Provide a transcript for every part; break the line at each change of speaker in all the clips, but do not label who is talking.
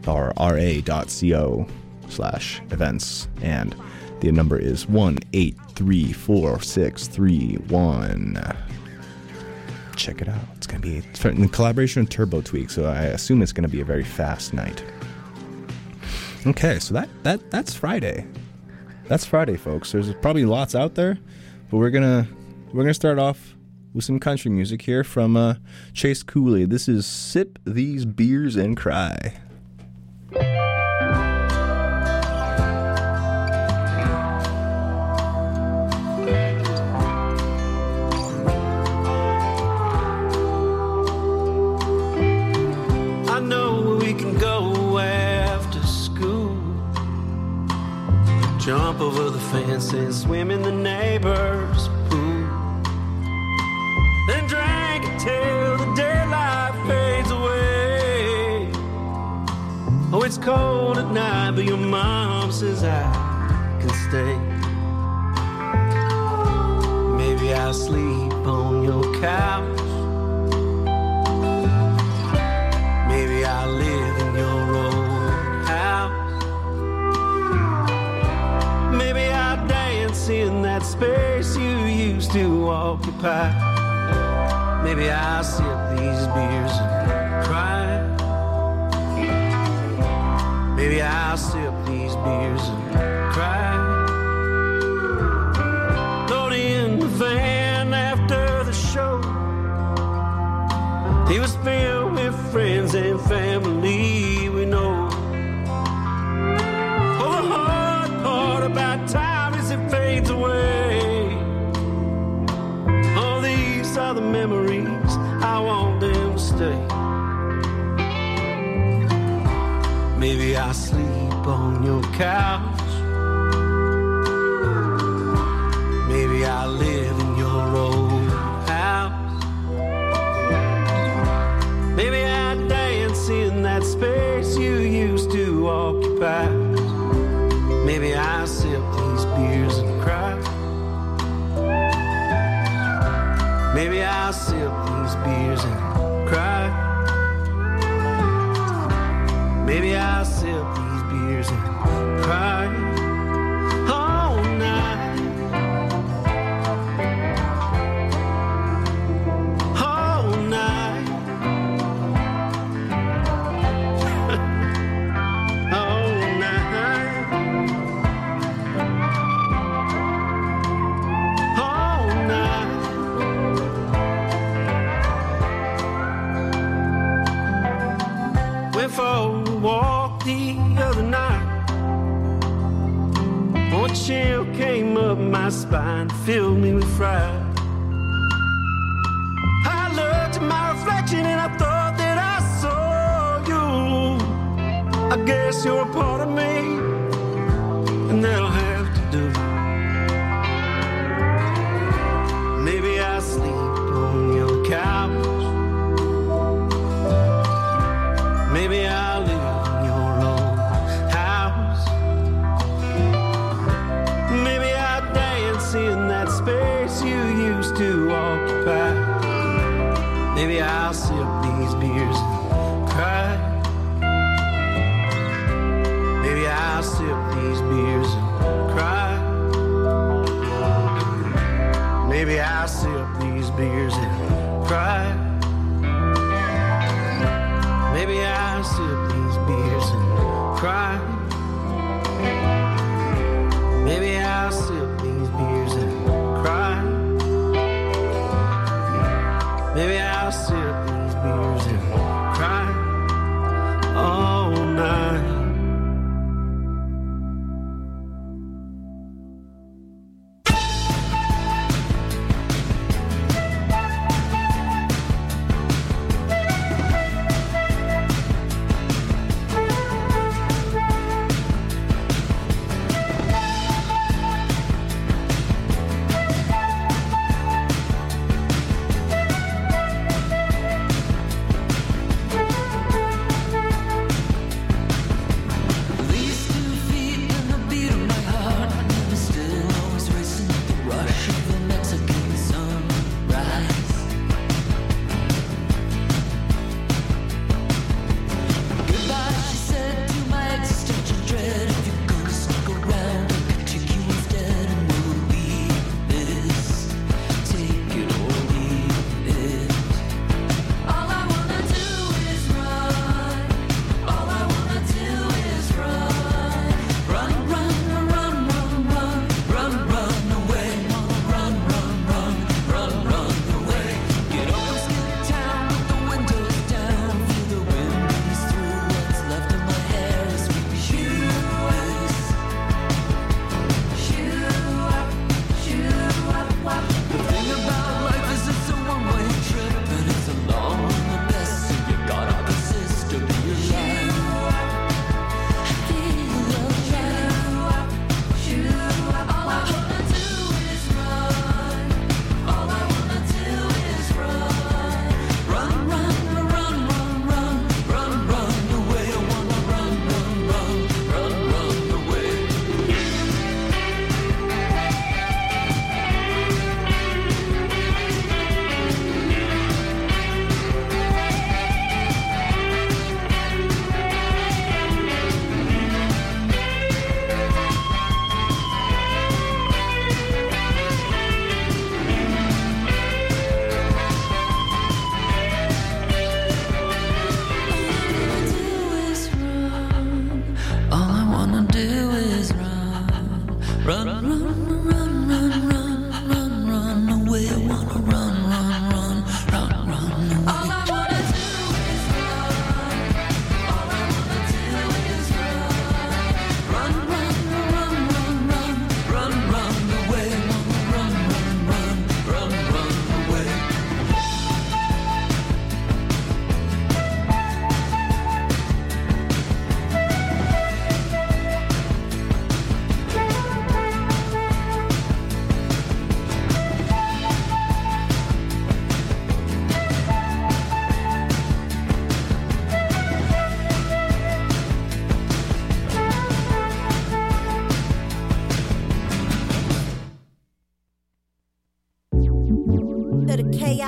or ra.co/events, and the number is 1-834-631. Check it out. It's in collaboration with Turbo Tweak, so I assume it's going to be a very fast night. Okay, so that's Friday. That's Friday, folks. There's probably lots out there, but we're gonna start off with some country music here from Chase Cooley. This is "Sip These Beers and Cry."
I know we can go after school, jump over the fence and swim in the neighbor's pool, then drink until the daylight fades away. Oh, it's cold at night, but your mom says I can stay. Maybe I'll sleep on your couch. Maybe I'll live in your old house. Maybe I'll dance in that space you used to occupy. Maybe I'll sip these beers and cry. Maybe I'll sip these beers and cry. Load in the van after the show. He was filled with friends and family we know. Oh, the hard part about time is it fades away. Oh, these are the memories, I want them to stay. Maybe I'll sleep on your couch. Maybe I'll live in your old house. Maybe I'll dance in that space you used to occupy. Maybe I'll sip these beers and cry. Maybe I'll sip these beers and cry. Maybe I'll sip these beers and cry all night, all night, all night, all night. Went for a walk the other night. Oh, a chill came up my spine, filled me with fright. I looked at my reflection and I thought that I saw you. I guess you're a part of me, and that'll have to do. Maybe I'll sleep on your couch. Maybe I'll live in your old house. Maybe I'll dance in that space you used to occupy. Maybe I'll sip these beers and cry. Maybe I'll sip these beers and cry. Maybe I'll sip these beers and cry. Maybe I'll sip these beers and cry. Maybe I'll sip these beers and cry. Maybe I'll sip these beers and cry all night.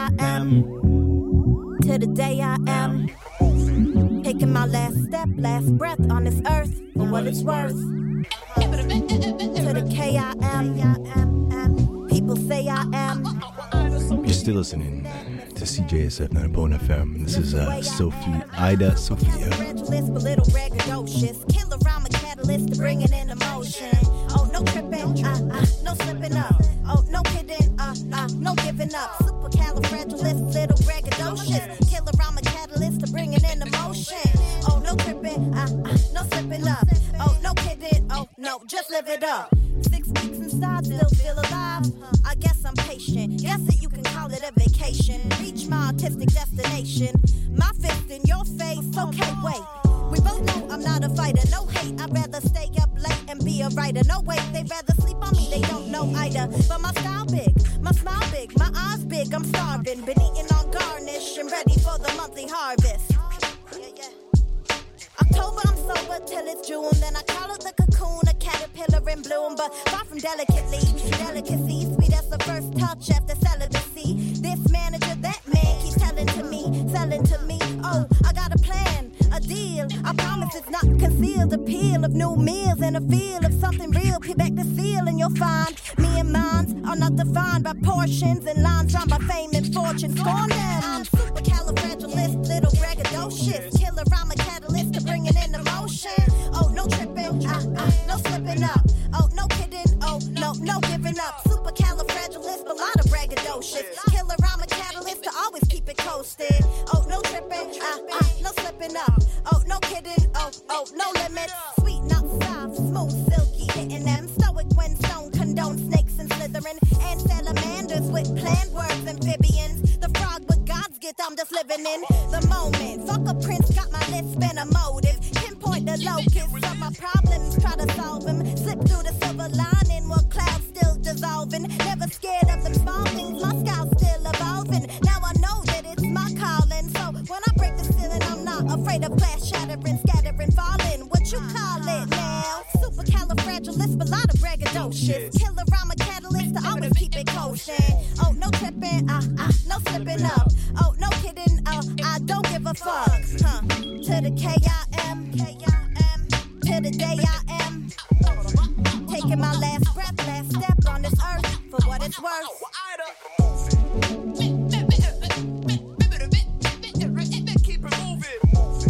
I am, to the day I am. Taking my last step, last breath on this earth, for what it's worth. To the K I am, people say I am.
You're still listening to CJSF 9.1 FM. This is Ida Sophia.
Little braggadocious, kill around my catalyst to bring it in emotion. Oh, no tripping, no slipping up. Oh, no kidding, no giving up. Supercalifragilistic, little braggadocious, kill around my catalyst to bring it in emotion. Oh, no tripping, no slipping up. Oh, no kidding, oh, no, just live it up. 6 weeks inside, still feel alive. I guess I'm patient. Guess that you can call it a vacation. Reach my artistic destination. My fist in your face. Okay, wait. We both know I'm not a fighter. No hate. I'd rather stay up late and be a writer. No wait, they'd rather sleep on me. They don't know either. But my style big, my smile big, my eyes big. I'm starving. Been eating on garnish and ready for the monthly harvest. October, I'm sober till it's June. Then I call it the cocoon, a caterpillar in bloom. But far from delicacy, sweet as the first touch after celibacy. This manager, that man keeps selling to me. Oh, I got a plan, a deal. I promise it's not concealed. Appeal of new meals and a feel of something real. Peel back the seal and you'll find me and mine are not defined by portions and lines drawn by fame and fortune. Scorn them. I'm supercalifragilistic, little braggadocious. Kill around my catalyst to bring it in emotion. Oh, no tripping, no slipping up. Oh, no kidding, oh, no giving up. Supercalifragilistic, a lot of braggadocious. Kill around my catalyst to always keep it coasted. Oh, no tripping, no slipping up. Oh, no kidding, oh, no limits. Sweet, not soft, smooth, silky, hitting them. Stoic when stone condone snakes and slithering. And salamanders with planned words, amphibians. The frog with God's gift, I'm just living in the moment. Fuck a prince, got my list, spin a motive. Pinpoint the locus of my problems, try to solve them. Slip through the silver lining while clouds still dissolving. Never scared of the small things, my scout's still evolving. Now I know that it's my calling. So when I break the ceiling, I'm not afraid of glass shattering, scattering, falling. What you call it now? Supercalifragilistic, a lot of braggadocious. Kill around my catalyst to always keep it kosher. Oh, no tripping, no slipping up. Oh, no kidding, I don't give a fuck. To the K-I-M, to the day I am. Taking my last breath, last step on this earth for what it's worth. Keep it moving.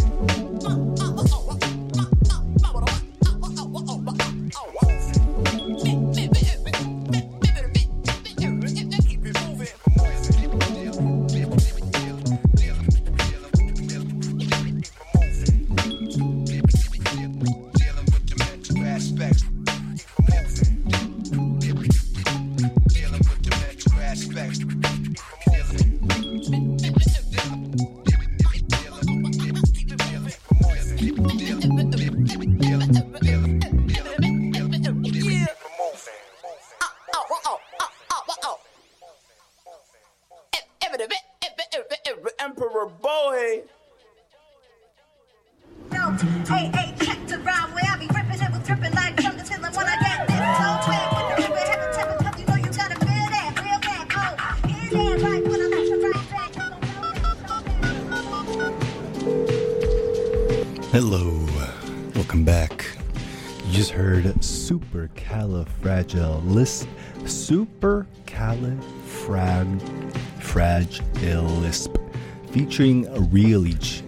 Emperor Boy.
No, hey, check the rhyme where I be ripping it with dripping like from the ceiling when I get this. So quick, with the ribbon, have a temper, cause you know you gotta feel that, real bad, oh, in there, right when I'm at your right back.
Hello, welcome back. You just heard Supercalifragilistic featuring Relige.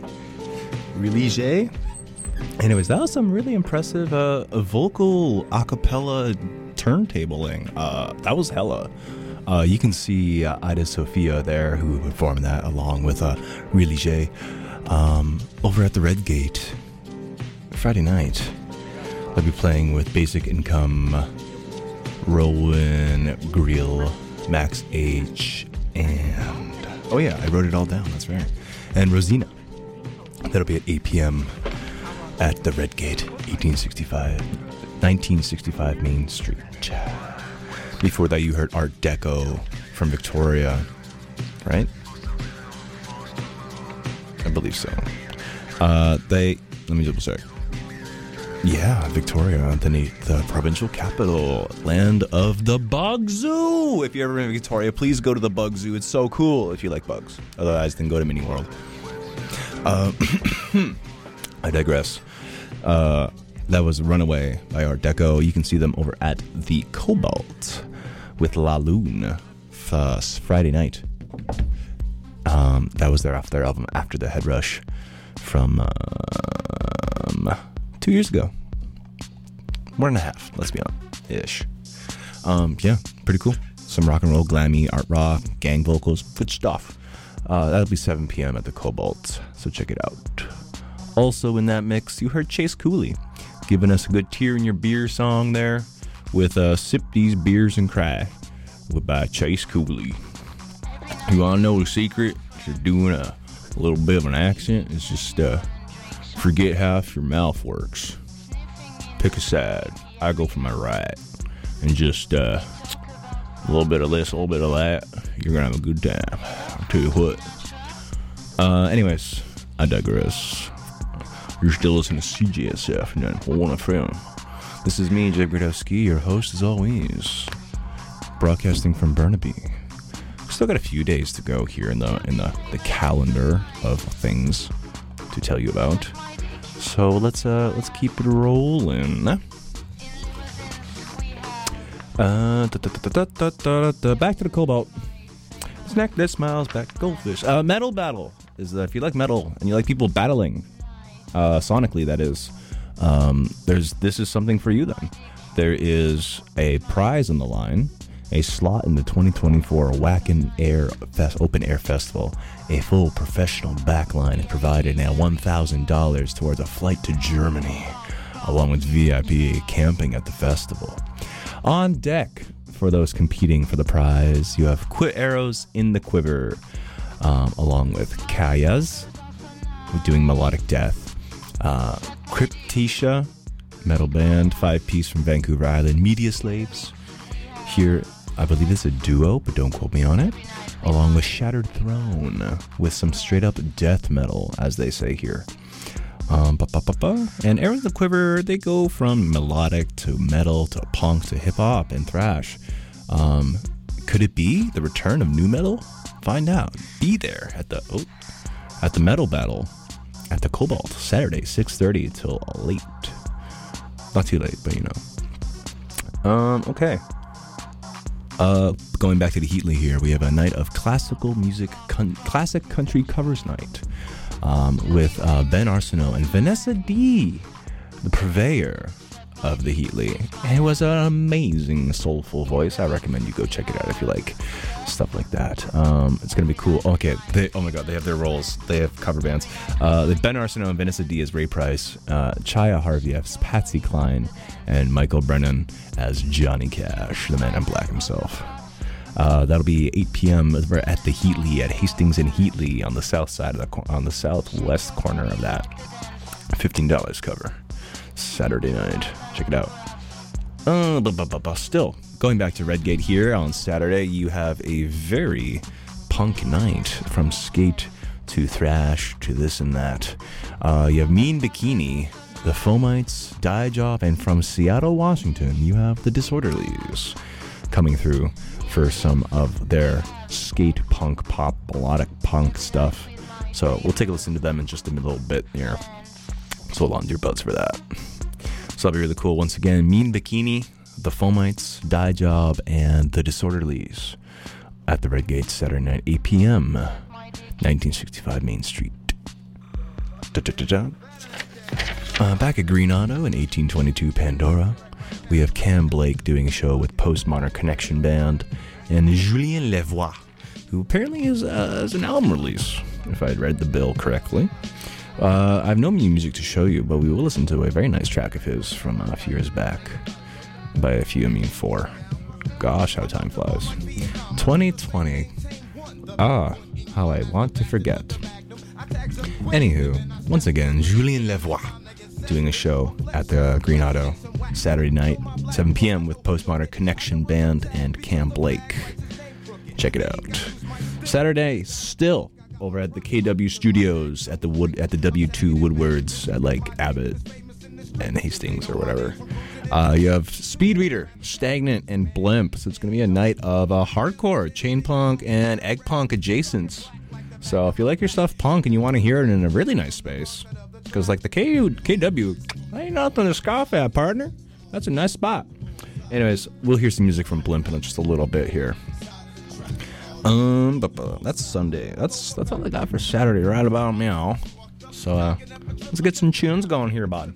Anyways, that was some really impressive vocal acapella turntabling. That was hella. You can see Ida Sophia there, who performed that along with Relige over at the Red Gate Friday night. I'll be playing with Basic Income, Rowan Grill, Max H, and oh yeah, I wrote it all down, that's right, and Rosina. That'll be at 8 p.m. at the Red Gate, 1965 Main Street. Before that, you heard Art Deco from Victoria, right? I believe so. Let me double check. Yeah, Victoria, the provincial capital, land of the Bug Zoo. If you're ever in Victoria, please go to the Bug Zoo. It's so cool if you like bugs. Otherwise, then go to Mini World. I digress. That was Runaway by Art Deco. You can see them over at the Cobalt with La Lune Friday night. That was their album After the Head Rush from 2 years ago. 1.5, let's be honest, ish. Yeah, pretty cool. Some rock and roll, glammy, art rock, gang vocals, good stuff. That'll be 7 p.m. at the Cobalt, so check it out. Also in that mix, you heard Chase Cooley giving us a good tear in your beer song there with Sip These Beers and Cry by Chase Cooley. You want to know the secret? If you're doing a little bit of an accent, it's just forget half your mouth works. Pick a side. I go for my right. And just a little bit of this, a little bit of that. You're going to have a good time. I'll tell you what. Anyways, I digress. You're still listening to CJSF 941 FM. This is me, Jay Gradowski, your host as always. Broadcasting from Burnaby. Still got a few days to go here in the calendar of things to tell you about. So let's keep it rolling. Back to the Cobalt. Snack that smiles back, goldfish. Metal battle is if you like metal and you like people battling, sonically that is. This is something for you then. There is a prize on the line. A slot in the 2024 Wacken Air Open Air Festival. A full professional backline is provided now $1,000 towards a flight to Germany, along with VIP camping at the festival. On deck for those competing for the prize, you have arrows in the quiver, along with Kayas, doing melodic death, Cryptesia, metal band, 5-piece from Vancouver Island, Media Slaves. Here, I believe it's a duo, but don't quote me on it. Along with Shattered Throne, with some straight up death metal, as they say here. And Arrows in the Quiver, they go from melodic to metal to punk to hip hop and thrash. Could it be the return of new metal? Find out. Be there at the metal battle at the Cobalt, Saturday, 6:30 till late. Not too late, but you know. Okay. Going back to the Heatley here, we have a night of classical music, classic country covers night, with Ben Arsenault and Vanessa D, the purveyor of the Heatley. And it was an amazing, soulful voice. I recommend you go check it out if you like stuff like that. It's gonna be cool. Okay, oh my god, they have their roles. They have cover bands. Ben Arsenault and Vanessa D as Ray Price, Chaya Harvey as Patsy Cline, and Michael Brennan as Johnny Cash, the man in black himself. That'll be 8 p.m. at the Heatley at Hastings and Heatley on the south side of on the southwest corner of that. $15 cover. Saturday night. Check it out. Still, going back to Redgate here on Saturday, you have a very punk night from skate to thrash to this and that. You have Mean Bikini, the Fomites, Die Job, and from Seattle, Washington, you have the Disorderlies coming through for some of their skate punk, pop, melodic punk stuff. So we'll take a listen to them in just a little bit here. So hold on to your butts for that. So that'll be really cool. Once again, Mean Bikini, the Fomites, Die Job, and the Disorderlies at the Redgate Saturday night, 8 p.m., 1965 Main Street. Back at Green Auto in 1822 Pandora, we have Cam Blake doing a show with Postmodern Connection Band and Julien Lavoie, who apparently is an album release, if I had read the bill correctly. I have no music to show you, but we will listen to a very nice track of his from a few years back. By a few, I mean 4. Gosh, how time flies. 2020. Ah, how I want to forget. Anywho, once again, Julien Lavoie doing a show at the Green Auto Saturday night, 7 p.m. with Postmodern Connection Band and Cam Blake. Check it out. Saturday, still over at the KW Studios at the W2 Woodwards at like Abbott and Hastings or whatever. You have Speedreader, Stagnant, and Blimp. So it's going to be a night of hardcore, chain punk, and egg punk adjacents. So if you like your stuff punk and you want to hear it in a really nice space, because like the KW, ain't nothing to scoff at, partner. That's a nice spot. Anyways, we'll hear some music from Blimp in just a little bit here. But that's Sunday. That's all I got for Saturday, right about now. So let's get some tunes going here, bud.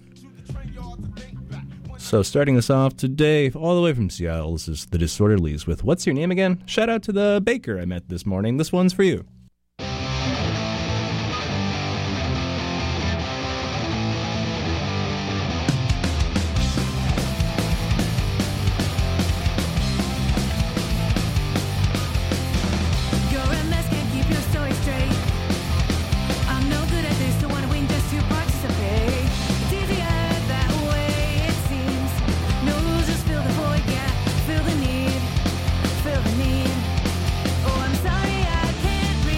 So starting us off today, all the way from Seattle, this is The Disorderlies with What's Your Name Again? Shout out to the baker I met this morning. This one's for you.
Feel the need. Oh, I'm sorry I can't read.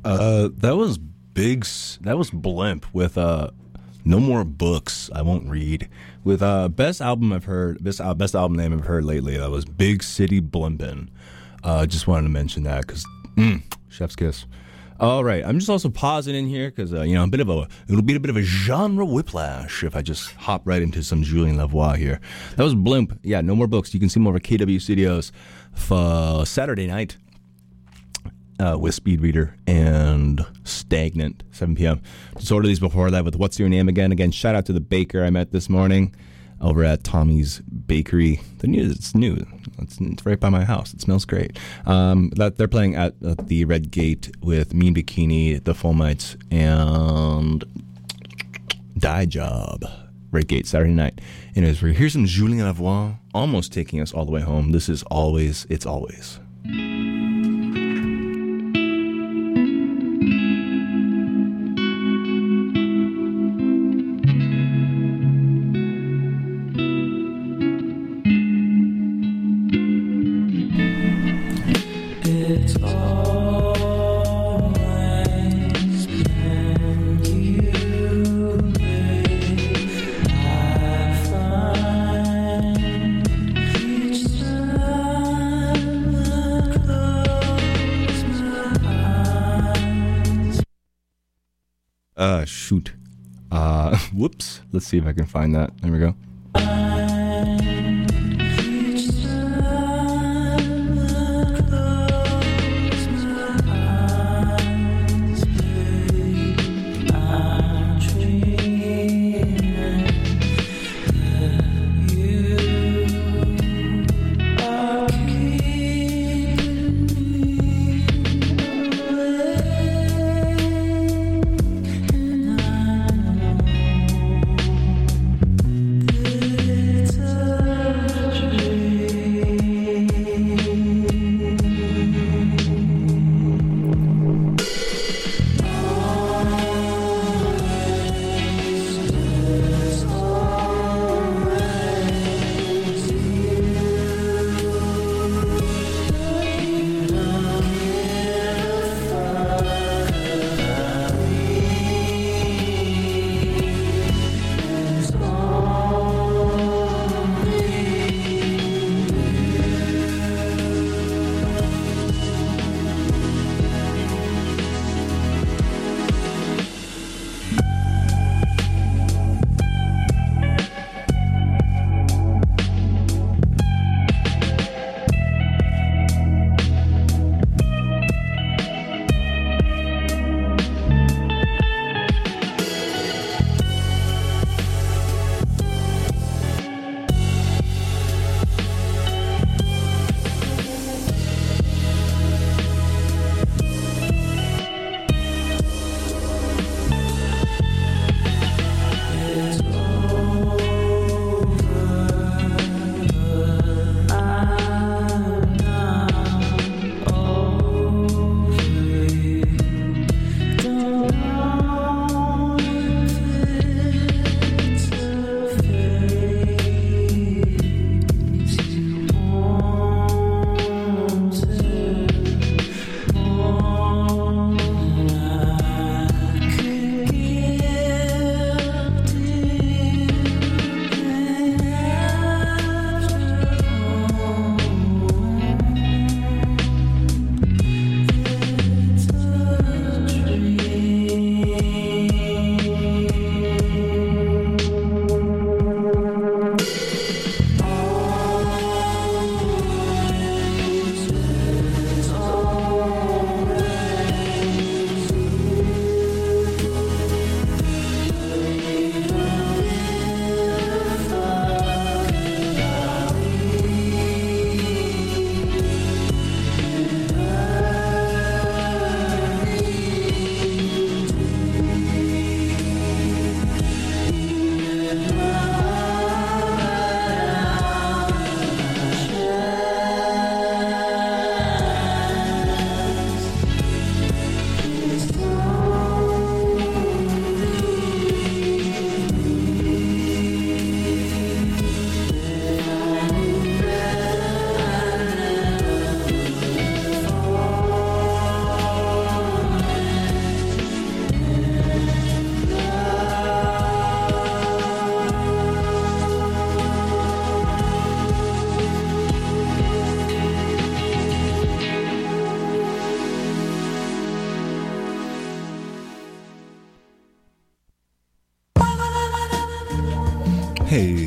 That was that was Blimp with No More Books I Won't Read. With best album I've heard, best album name I've heard lately. That was Big City Blimpin'. Just wanted to mention that because chef's kiss. All right, I'm just also pausing in here because it'll be a bit of a genre whiplash if I just hop right into some Julien Lavoie here. That was Blimp. Yeah, No More Books. You can see more over KW Studios for Saturday night with Speed Reader and Stagnant, 7 p.m. Just ordered these before that with What's Your Name Again. Again, shout out to the baker I met this morning over at Tommy's Bakery. It's new. It's right by my house. It smells great. That they're playing at the Red Gate with Mean Bikini, The Fulmites, and Die Job. Red Gate, Saturday night. Anyways, here's some Julien Lavoie, almost taking us all the way home. This is Always, It's Always. Shoot. Whoops. Let's see if I can find that. There we go.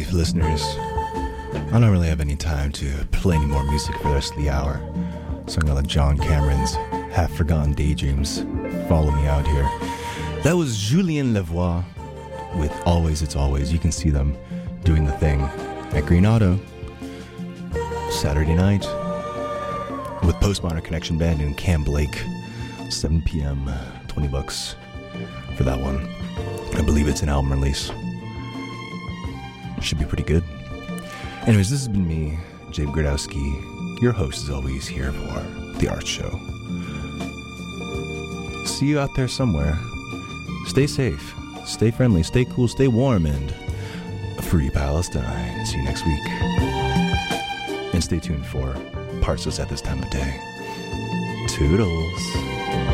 listeners. I don't really have any time to play any more music for the rest of the hour, so I'm gonna let John Cameron's Half-Forgotten Daydreams follow me out here. That was Julien Lavoie with Always It's Always. You can see them doing the thing at Green Auto Saturday night with Postmodern Connection Band and Cam Blake, 7 p.m., $20 for that one. I believe it's an album release. Should be pretty good. Anyways, this has been me, Jay Gradowski, your host as always here for The Art Show. See you out there somewhere. Stay safe, stay friendly, stay cool, stay warm, and free Palestine. See you next week. And stay tuned for Parts at this time of day. Toodles.